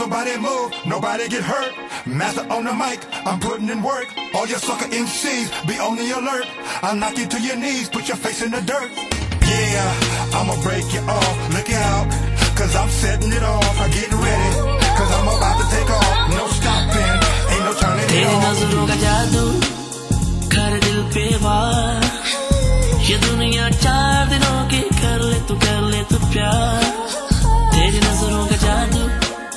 nobody move, nobody get hurt. Master on the mic, I'm putting in work. All your sucker MCs, be on the alert. I'll knock you to your knees, put your face in the dirt. Yeah, I'ma break you off, look out, cause I'm setting it off. I'm getting ready.